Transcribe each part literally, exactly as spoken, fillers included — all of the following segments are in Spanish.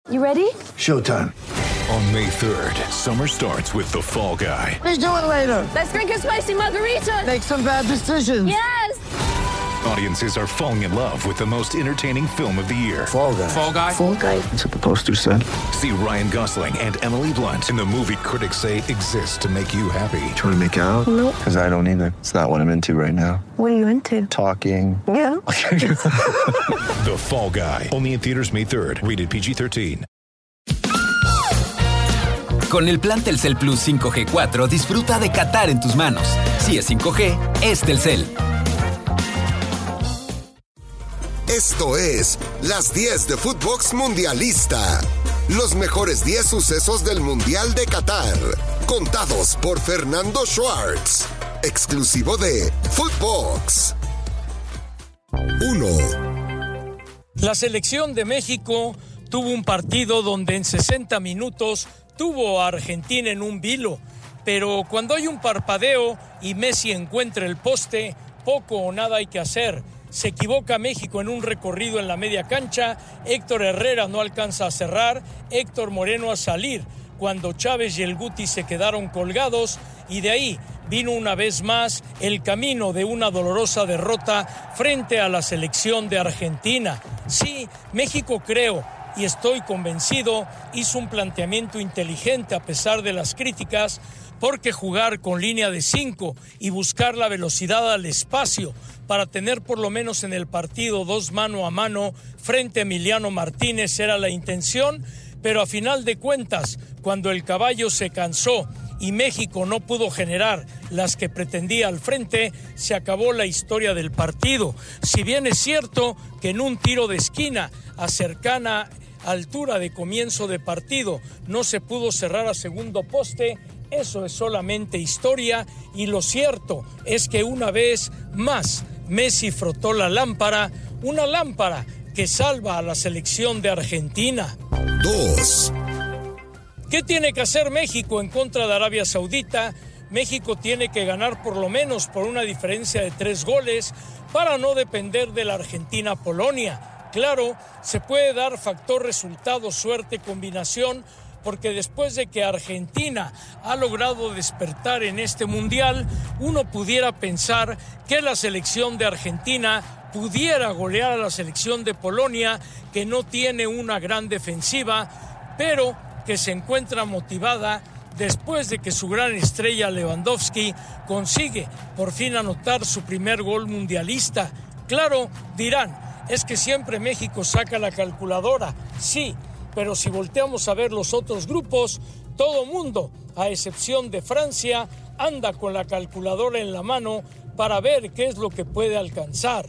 You ready? Showtime. On May third, summer starts with The Fall Guy. Let's do it later. Let's drink a spicy margarita. Make some bad decisions. Yes! Audiences are falling in love with the most entertaining film of the year. Fall Guy. Fall Guy? Fall Guy. That's what the poster said. See Ryan Gosling and Emily Blunt in the movie critics say exists to make you happy. Trying to make it out? Nope. Because I don't either. It's not what I'm into right now. What are you into? Talking. Yeah. The Fall Guy. Only in theaters May third. Rated P G thirteen. Con el plan Telcel Plus cinco G cuatro, disfruta de Qatar en tus manos. Si es cinco G, es Telcel. Esto es Las diez de Footbox Mundialista. Los mejores diez sucesos del Mundial de Qatar. Contados por Fernando Schwartz. Exclusivo de Footbox. uno. La selección de México tuvo un partido donde en sesenta minutos tuvo a Argentina en un vilo, pero cuando hay un parpadeo y Messi encuentra el poste, poco o nada hay que hacer. Se equivoca México en un recorrido en la media cancha, Héctor Herrera no alcanza a cerrar, Héctor Moreno a salir, cuando Chávez y el Guti se quedaron colgados, y de ahí vino una vez más el camino de una dolorosa derrota frente a la selección de Argentina. Sí, México, creo, y estoy convencido, hizo un planteamiento inteligente a pesar de las críticas, porque jugar con línea de cinco y buscar la velocidad al espacio para tener por lo menos en el partido dos mano a mano frente a Emiliano Martínez era la intención, pero a final de cuentas, cuando el caballo se cansó y México no pudo generar las que pretendía al frente, se acabó la historia del partido. Si bien es cierto que en un tiro de esquina a cercana altura de comienzo de partido no se pudo cerrar a segundo poste, eso es solamente historia, y lo cierto es que una vez más Messi frotó la lámpara, una lámpara que salva a la selección de Argentina. dos. ¿Qué tiene que hacer México en contra de Arabia Saudita? México tiene que ganar por lo menos por una diferencia de tres goles para no depender de la Argentina-Polonia. Claro, se puede dar factor resultado, suerte, combinación, porque después de que Argentina ha logrado despertar en este mundial, uno pudiera pensar que la selección de Argentina pudiera golear a la selección de Polonia, que no tiene una gran defensiva, pero que se encuentra motivada después de que su gran estrella Lewandowski consigue por fin anotar su primer gol mundialista. Claro, dirán, es que siempre México saca la calculadora, sí, pero si volteamos a ver los otros grupos, todo mundo, a excepción de Francia, anda con la calculadora en la mano para ver qué es lo que puede alcanzar.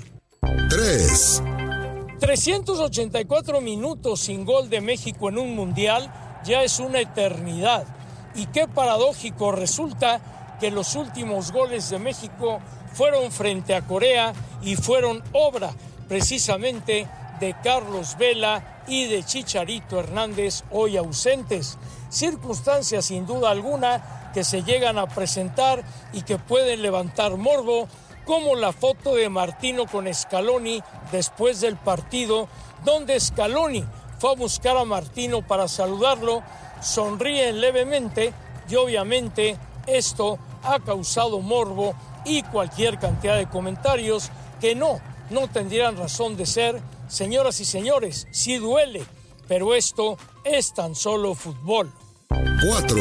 tres. trescientos ochenta y cuatro minutos sin gol de México en un mundial ya es una eternidad. Y qué paradójico resulta que los últimos goles de México fueron frente a Corea y fueron obra precisamente de Carlos Vela y de Chicharito Hernández, hoy ausentes. Circunstancias sin duda alguna que se llegan a presentar y que pueden levantar morbo, como la foto de Martino con Scaloni después del partido, donde Scaloni fue a buscar a Martino para saludarlo, sonríen levemente y obviamente esto ha causado morbo y cualquier cantidad de comentarios que no, no tendrían razón de ser. Señoras y señores, sí duele, pero esto es tan solo fútbol. cuatro.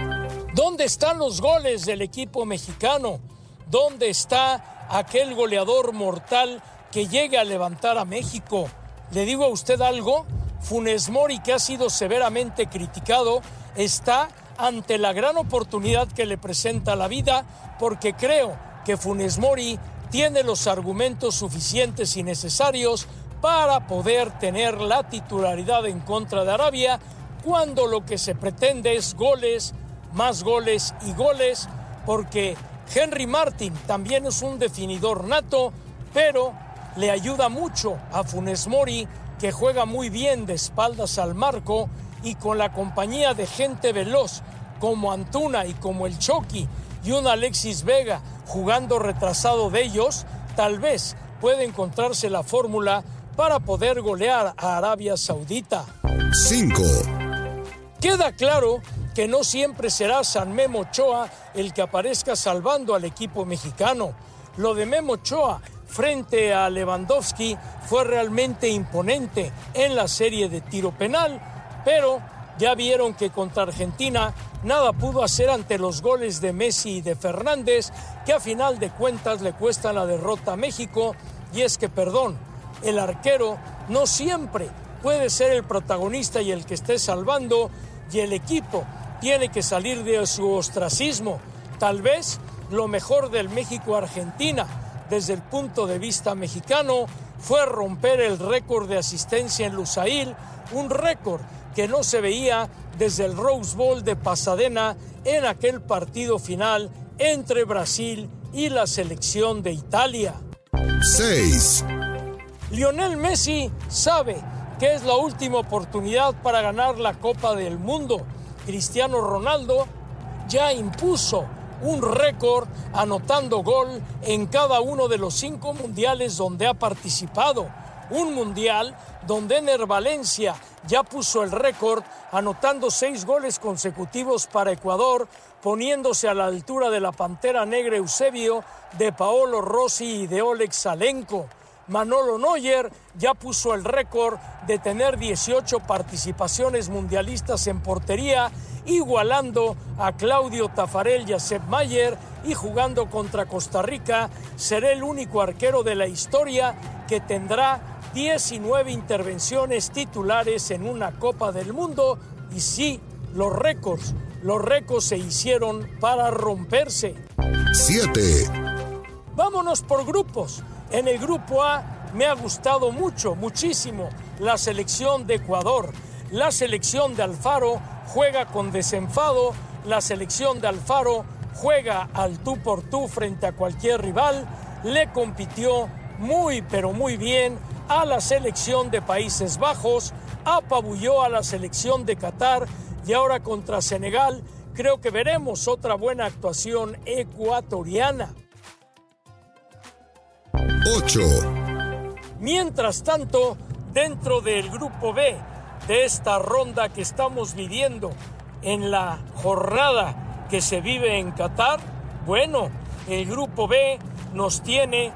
¿Dónde están los goles del equipo mexicano? ¿Dónde está aquel goleador mortal que llegue a levantar a México? ¿Le digo a usted algo? Funes Mori, que ha sido severamente criticado, está ante la gran oportunidad que le presenta la vida, porque creo que Funes Mori tiene los argumentos suficientes y necesarios para poder tener la titularidad en contra de Arabia, cuando lo que se pretende es goles, más goles y goles, porque Henry Martin también es un definidor nato, pero le ayuda mucho a Funes Mori, que juega muy bien de espaldas al marco y con la compañía de gente veloz como Antuna y como el Chucky y un Alexis Vega jugando retrasado de ellos, tal vez puede encontrarse la fórmula para poder golear a Arabia Saudita. cinco. Queda claro que no siempre será San Memo Ochoa el que aparezca salvando al equipo mexicano. Lo de Memo Ochoa frente a Lewandowski fue realmente imponente en la serie de tiro penal, pero ya vieron que contra Argentina nada pudo hacer ante los goles de Messi y de Fernández, que a final de cuentas le cuestan la derrota a México. Y es que, perdón, el arquero no siempre puede ser el protagonista y el que esté salvando, y el equipo tiene que salir de su ostracismo. Tal vez lo mejor del México-Argentina, desde el punto de vista mexicano, fue romper el récord de asistencia en Lusail, un récord que no se veía desde el Rose Bowl de Pasadena en aquel partido final entre Brasil y la selección de Italia. seis. Lionel Messi sabe que es la última oportunidad para ganar la Copa del Mundo. Cristiano Ronaldo ya impuso un récord anotando gol en cada uno de los cinco mundiales donde ha participado. Un mundial donde Ener Valencia ya puso el récord anotando seis goles consecutivos para Ecuador, poniéndose a la altura de la Pantera Negra Eusebio, de Paolo Rossi y de Oleg Salenko. Manolo Neuer ya puso el récord de tener dieciocho participaciones mundialistas en portería, igualando a Claudio Tafarel y a Sepp Maier, y jugando contra Costa Rica, será el único arquero de la historia que tendrá diecinueve intervenciones titulares en una Copa del Mundo. Y sí, los récords, los récords se hicieron para romperse. siete. Vámonos por grupos. En el grupo A me ha gustado mucho, muchísimo la selección de Ecuador. La selección de Alfaro juega con desenfado, la selección de Alfaro juega al tú por tú frente a cualquier rival, le compitió muy pero muy bien a la selección de Países Bajos, apabulló a la selección de Qatar, y ahora contra Senegal creo que veremos otra buena actuación ecuatoriana. ocho. Mientras tanto, dentro del grupo B de esta ronda que estamos viviendo en la jornada que se vive en Qatar, bueno, el grupo B nos tiene...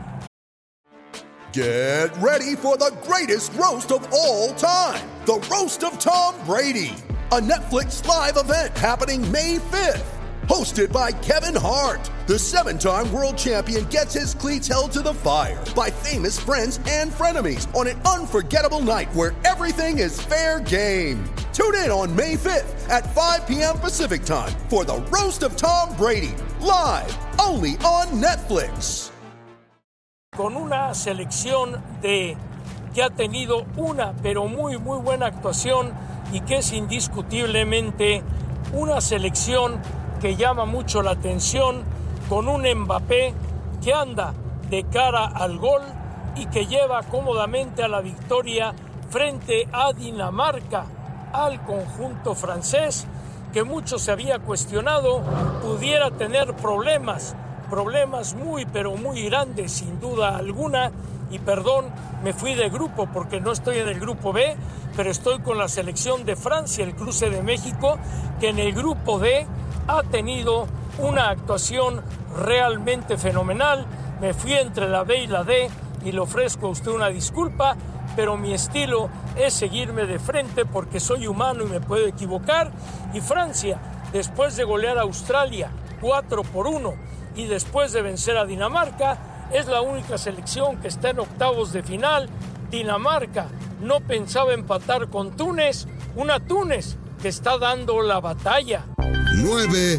Get ready for the greatest roast of all time, the Roast of Tom Brady, a Netflix live event happening May fifth. Hosted by Kevin Hart, the seven-time world champion gets his cleats held to the fire by famous friends and frenemies on an unforgettable night where everything is fair game. Tune in on May fifth at five p.m. Pacific Time for the Roast of Tom Brady, live only on Netflix. Con una selección de que ha tenido una pero muy muy buena actuación y que es indiscutiblemente una selección que llama mucho la atención, con un Mbappé que anda de cara al gol y que lleva cómodamente a la victoria frente a Dinamarca, al conjunto francés, que mucho se había cuestionado pudiera tener problemas, problemas muy pero muy grandes sin duda alguna. Y perdón, me fui de grupo porque no estoy en el grupo B, pero estoy con la selección de Francia, el cruce de México, que en el grupo D ha tenido una actuación realmente fenomenal. Me fui entre la B y la D y le ofrezco a usted una disculpa, pero mi estilo es seguirme de frente porque soy humano y me puedo equivocar. Y Francia, después de golear a Australia cuatro por uno y después de vencer a Dinamarca, es la única selección que está en octavos de final. Dinamarca no pensaba empatar con Túnez, una Túnez que está dando la batalla. nueve.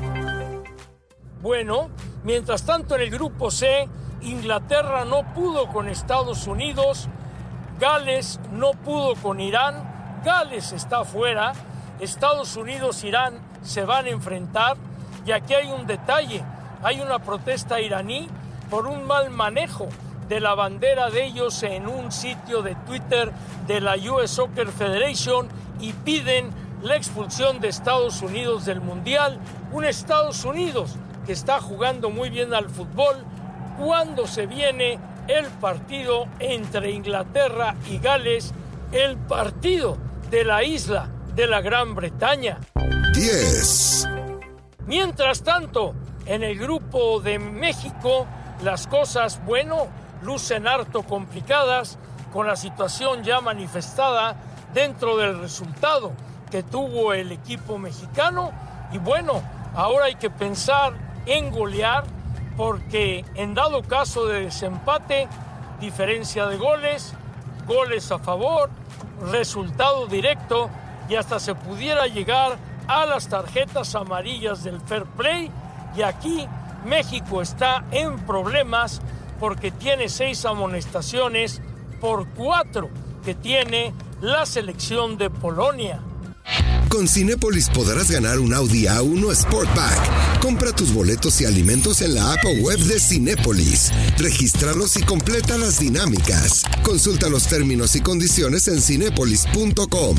Bueno, mientras tanto en el grupo C, Inglaterra no pudo con Estados Unidos, Gales no pudo con Irán, Gales está fuera, Estados Unidos e Irán se van a enfrentar, y aquí hay un detalle, hay una protesta iraní por un mal manejo de la bandera de ellos en un sitio de Twitter de la U S Soccer Federation y piden la expulsión de Estados Unidos del Mundial. Un Estados Unidos que está jugando muy bien al fútbol cuando se viene el partido entre Inglaterra y Gales, el partido de la isla de la Gran Bretaña. diez. Mientras tanto, en el grupo de México, las cosas, bueno, lucen harto complicadas, con la situación ya manifestada dentro del resultado que tuvo el equipo mexicano. Y bueno, ahora hay que pensar en golear, porque en dado caso de desempate, diferencia de goles, goles a favor, resultado directo, y hasta se pudiera llegar a las tarjetas amarillas del fair play. Y aquí México está en problemas porque tiene seis amonestaciones por cuatro que tiene la selección de Polonia. Con Cinépolis podrás ganar un Audi A uno Sportback. Compra tus boletos y alimentos en la app o web de Cinépolis. Regístralos y completa las dinámicas. Consulta los términos y condiciones en cinépolis punto com.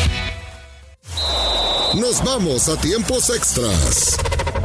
Nos vamos a tiempos extras.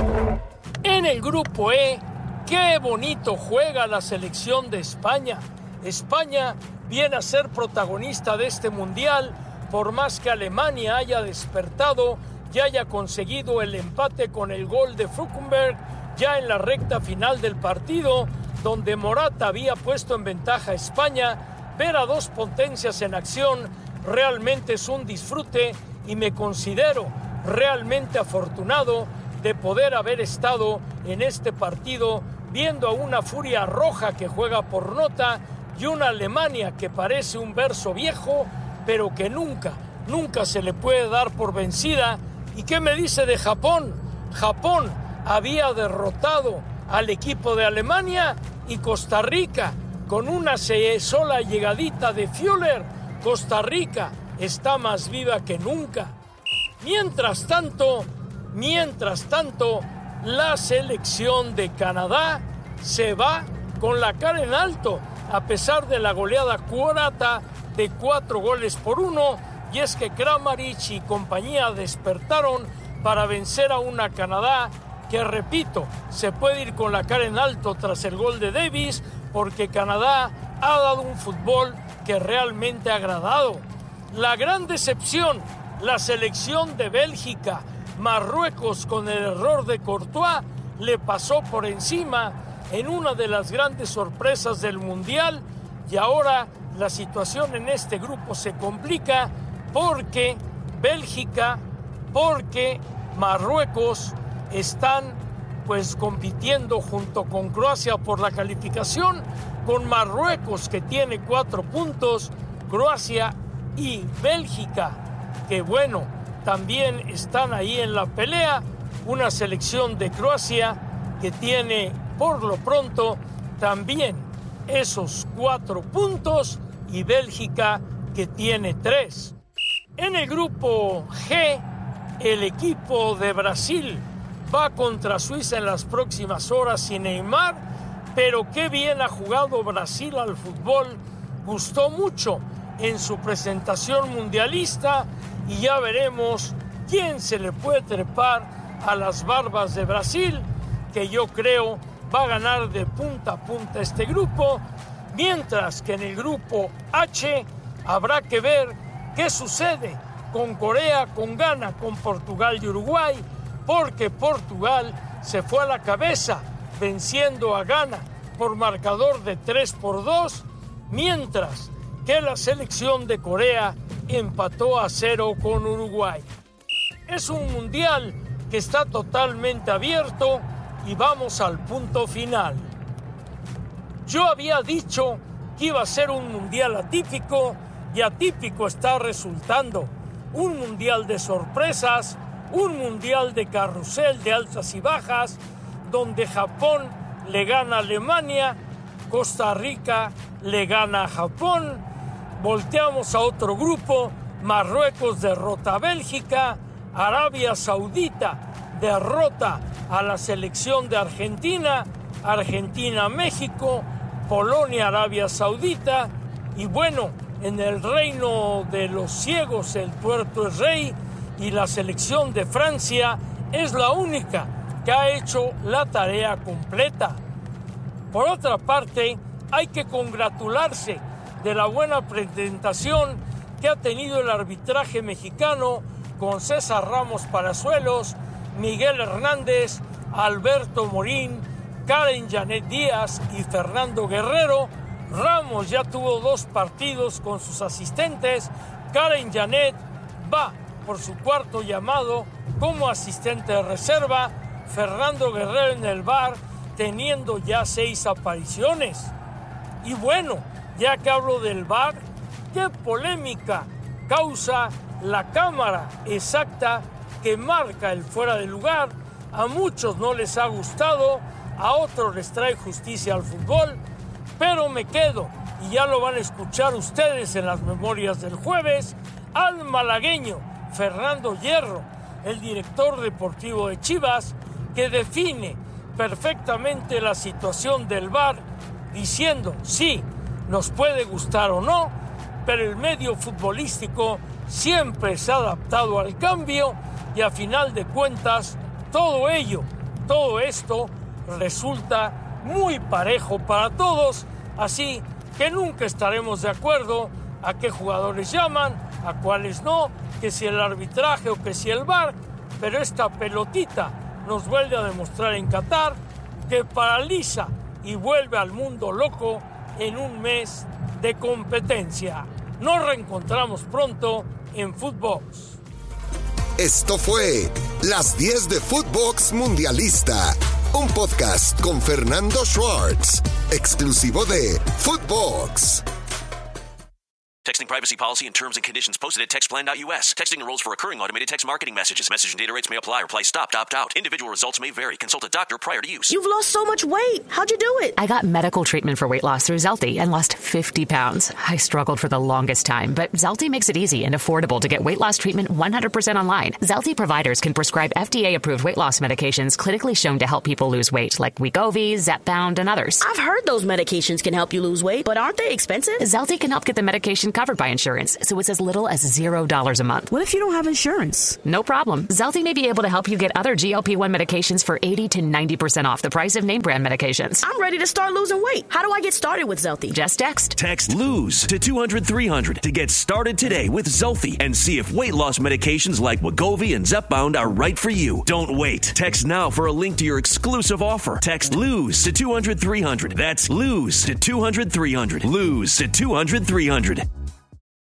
En el grupo E, qué bonito juega la selección de España. España viene a ser protagonista de este mundial, por más que Alemania haya despertado y haya conseguido el empate con el gol de Fulkenberg ya en la recta final del partido, donde Morata había puesto en ventaja a España. Ver a dos potencias en acción realmente es un disfrute y me considero realmente afortunado de poder haber estado en este partido viendo a una Furia Roja que juega por nota y una Alemania que parece un verso viejo, pero que nunca, nunca se le puede dar por vencida. ¿Y qué me dice de Japón? Japón había derrotado al equipo de Alemania, y Costa Rica, con una sola llegadita de Fuller, Costa Rica está más viva que nunca. Mientras tanto, mientras tanto, la selección de Canadá se va con la cara en alto, a pesar de la goleada croata de cuatro goles por uno, y es que Kramaric y compañía despertaron para vencer a una Canadá que, repito, se puede ir con la cara en alto tras el gol de Davis, porque Canadá ha dado un fútbol que realmente ha agradado. La gran decepción, la selección de Bélgica. Marruecos, con el error de Courtois, le pasó por encima en una de las grandes sorpresas del Mundial, y ahora la situación en este grupo se complica porque Bélgica, porque Marruecos están pues compitiendo junto con Croacia por la calificación, con Marruecos que tiene cuatro puntos, Croacia y Bélgica que bueno, también están ahí en la pelea. Una selección de Croacia que tiene por lo pronto también esos cuatro puntos, y Bélgica que tiene tres. En el grupo G, el equipo de Brasil va contra Suiza en las próximas horas sin Neymar, pero qué bien ha jugado Brasil al fútbol. Gustó mucho en su presentación mundialista, y ya veremos quién se le puede trepar a las barbas de Brasil, que yo creo va a ganar de punta a punta este grupo, mientras que en el grupo H habrá que ver qué sucede con Corea, con Ghana, con Portugal y Uruguay, porque Portugal se fue a la cabeza venciendo a Ghana por marcador de tres por dos, mientras que la selección de Corea empató a cero con Uruguay. Es un mundial que está totalmente abierto y vamos al punto final. Yo había dicho que iba a ser un mundial atípico, y atípico está resultando. Un mundial de sorpresas, un mundial de carrusel de altas y bajas, donde Japón le gana a Alemania, Costa Rica le gana a Japón, volteamos a otro grupo, Marruecos derrota a Bélgica, Arabia Saudita derrota a la selección de Argentina, Argentina México, Polonia Arabia Saudita, y bueno, en el reino de los ciegos el tuerto es rey, y la selección de Francia es la única que ha hecho la tarea completa. Por otra parte, hay que congratularse de la buena presentación que ha tenido el arbitraje mexicano con César Ramos Palazuelos, Miguel Hernández, Alberto Morín, Karen Janet Díaz y Fernando Guerrero. Ramos ya tuvo dos partidos con sus asistentes. Karen Janet va por su cuarto llamado como asistente de reserva. Fernando Guerrero en el V A R teniendo ya seis apariciones. Y bueno, ya que hablo del V A R, ¿qué polémica causa la cámara exacta que marca el fuera de lugar? A muchos no les ha gustado, a otros les trae justicia al fútbol, pero me quedo, y ya lo van a escuchar ustedes en las memorias del jueves, al malagueño Fernando Hierro, el director deportivo de Chivas, que define perfectamente la situación del V A R, diciendo, sí, nos puede gustar o no, pero el medio futbolístico siempre se ha adaptado al cambio y a final de cuentas todo ello, todo esto resulta muy parejo para todos, así que nunca estaremos de acuerdo a qué jugadores llaman, a cuáles no, que si el arbitraje o que si el V A R, pero esta pelotita nos vuelve a demostrar en Qatar que paraliza y vuelve al mundo loco en un mes de competencia. Nos reencontramos pronto en Footbox. Esto fue Las diez de Footbox Mundialista, un podcast con Fernando Schwartz, exclusivo de Footbox. Texting privacy policy and terms and conditions posted at text plan dot u s. Texting enrolls for recurring automated text marketing messages. Message and data rates may apply. Reply stopped, opt out. Individual results may vary. Consult a doctor prior to use. You've lost so much weight. How'd you do it? I got medical treatment for weight loss through Zelty and lost fifty pounds. I struggled for the longest time, but Zelty makes it easy and affordable to get weight loss treatment one hundred percent online. Zelty providers can prescribe F D A-approved weight loss medications clinically shown to help people lose weight, like Wegovy, Zepbound, and others. I've heard those medications can help you lose weight, but aren't they expensive? Zelty can help get the medication covered by insurance, so it's as little as zero dollars a month. What if you don't have insurance? No problem. Zelty may be able to help you get other G L P one medications for eighty to ninety percent off the price of name brand medications. I'm ready to start losing weight. How do I get started with Zelty? Just text. Text LOSE to two hundred three hundred to get started today with Zelty and see if weight loss medications like Wegovy and Zepbound are right for you. Don't wait. Text now for a link to your exclusive offer. Text LOSE to two hundred three hundred. That's LOSE to two hundred three hundred. LOSE to two hundred three hundred.